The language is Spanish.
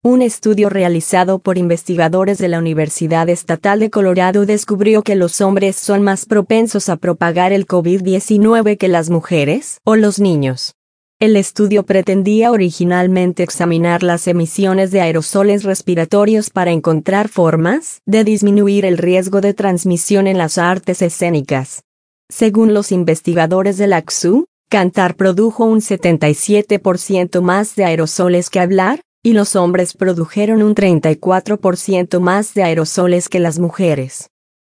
Un estudio realizado por investigadores de la Universidad Estatal de Colorado descubrió que los hombres son más propensos a propagar el COVID-19 que las mujeres o los niños. El estudio pretendía originalmente examinar las emisiones de aerosoles respiratorios para encontrar formas de disminuir el riesgo de transmisión en las artes escénicas. Según los investigadores de la XU, cantar produjo un 77% más de aerosoles que hablar, y los hombres produjeron un 34% más de aerosoles que las mujeres.